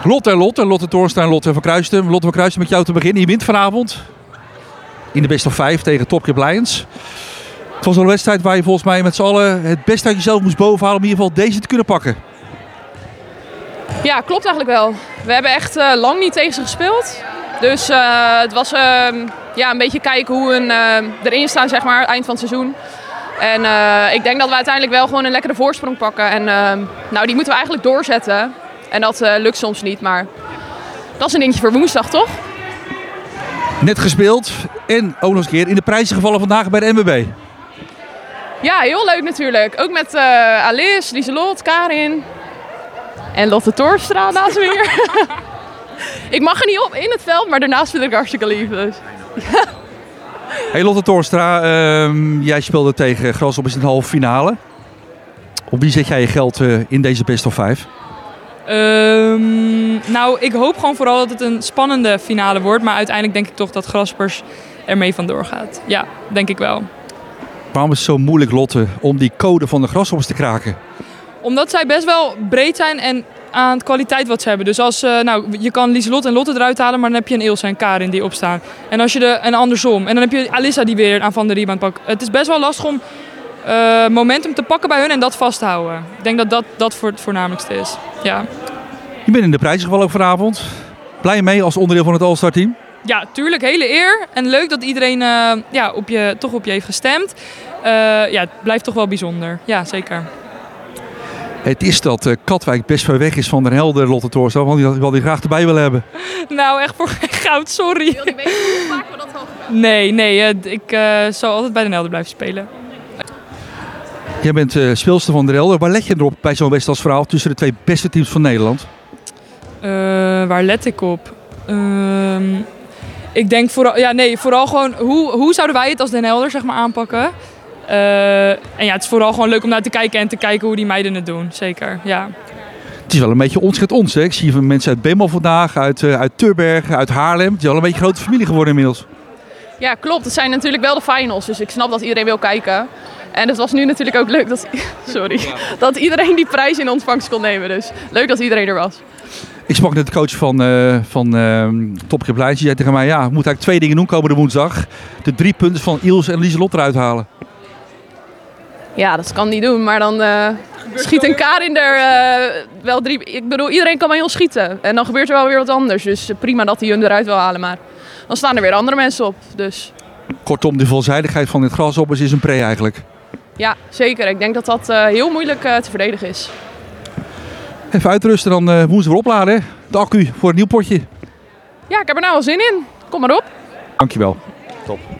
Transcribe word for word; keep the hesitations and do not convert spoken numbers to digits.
Lotte en Lotte, Lotte Toornstra en Lotte van Kruisten. Lotte van Kruisten, met jou te beginnen. Je wint vanavond in de best of vijf tegen Top Club Lions. Het was een wedstrijd waar je volgens mij met z'n allen het beste uit jezelf moest bovenhalen om in ieder geval deze te kunnen pakken. Ja, klopt eigenlijk wel. We hebben echt uh, lang niet tegen ze gespeeld. Dus uh, het was uh, ja, een beetje kijken hoe we uh, erin staan, zeg maar, eind van het seizoen. En uh, ik denk dat we uiteindelijk wel gewoon een lekkere voorsprong pakken. En uh, nou, die moeten we eigenlijk doorzetten. En dat uh, lukt soms niet, maar dat is een dingetje voor woensdag, toch? Net gespeeld en ook nog eens een keer in de prijzen gevallen vandaag bij de M B B. Ja, heel leuk natuurlijk. Ook met uh, Alice, Lieselot, Karin en Lotte Toornstra naast me hier. Ik mag er niet op in het veld, maar daarnaast vind ik hartstikke lief. Dus. Hey Lotte Toornstra, uh, jij speelde tegen Grasshoppers in de halve finale. Op wie zet jij je geld uh, in deze best of vijf? Um, nou, ik hoop gewoon vooral dat het een spannende finale wordt. Maar uiteindelijk denk ik toch dat Grasshoppers ermee vandoor gaat. Ja, denk ik wel. Waarom is het zo moeilijk, Lotte, om die code van de Grasshoppers te kraken? Omdat zij best wel breed zijn en aan de kwaliteit wat ze hebben. Dus als, uh, nou, je kan Lieselot en Lotte eruit halen, maar dan heb je een Ilse en Karin die opstaan. En, als je de, en andersom. En dan heb je Alissa die weer aan van de rebound pakt. Het is best wel lastig om uh, momentum te pakken bij hun en dat vast te houden. Ik denk dat dat, dat voor het voornamelijkste is. Ja. Je bent in de prijzen gevallen ook vanavond. Blij mee als onderdeel van het All-Star team? Ja, tuurlijk. Hele eer. En leuk dat iedereen uh, ja, op je, toch op je heeft gestemd. Uh, ja, het blijft toch wel bijzonder. Ja, zeker. Het is dat uh, Katwijk best ver weg is van Den Helder, Lotte Toornstra, want die wil die graag erbij willen hebben. Nou, echt voor geen goud, sorry. Wil je weten hoe vaak we dat al gedaan? Nee, nee. Uh, ik uh, zal altijd bij Den Helder blijven spelen. Jij bent uh, speelster van Den Helder. Waar let je erop bij zo'n wedstrijdsverhaal tussen de twee beste teams van Nederland? Uh, waar let ik op? Uh, ik denk vooral, ja, nee, vooral gewoon hoe, hoe zouden wij het als Den Helder zeg maar, aanpakken? Uh, en ja, het is vooral gewoon leuk om naar te kijken en te kijken hoe die meiden het doen. Zeker, ja. Het is wel een beetje ons gaat ons. Hè? Ik zie mensen uit Bemmel vandaag, uit, uh, uit Turbergen, uit Haarlem. Het is wel een beetje een grote familie geworden inmiddels. Ja, klopt. Het zijn natuurlijk wel de finals, dus ik snap dat iedereen wil kijken. En het was nu natuurlijk ook leuk dat, sorry, dat iedereen die prijs in ontvangst kon nemen. Dus leuk dat iedereen er was. Ik sprak net de coach van, uh, van uh, Top Club Lions. Die zei tegen mij, ja, we moeten eigenlijk twee dingen doen komende woensdag. De drie punten van Ilse en Lieselot eruit halen. Ja, dat kan niet doen, maar dan uh, schiet een Karin er uh, wel drie... Ik bedoel, iedereen kan bij ons schieten. En dan gebeurt er wel weer wat anders. Dus prima dat hij hun eruit wil halen, maar dan staan er weer andere mensen op. Dus. Kortom, de veelzijdigheid van dit Grasshoppers is een pre eigenlijk. Ja, zeker. Ik denk dat dat uh, heel moeilijk uh, te verdedigen is. Even uitrusten, dan uh, woensdag weer opladen. Hè? De accu voor een nieuw potje. Ja, ik heb er nou wel zin in. Kom maar op. Dankjewel. Top.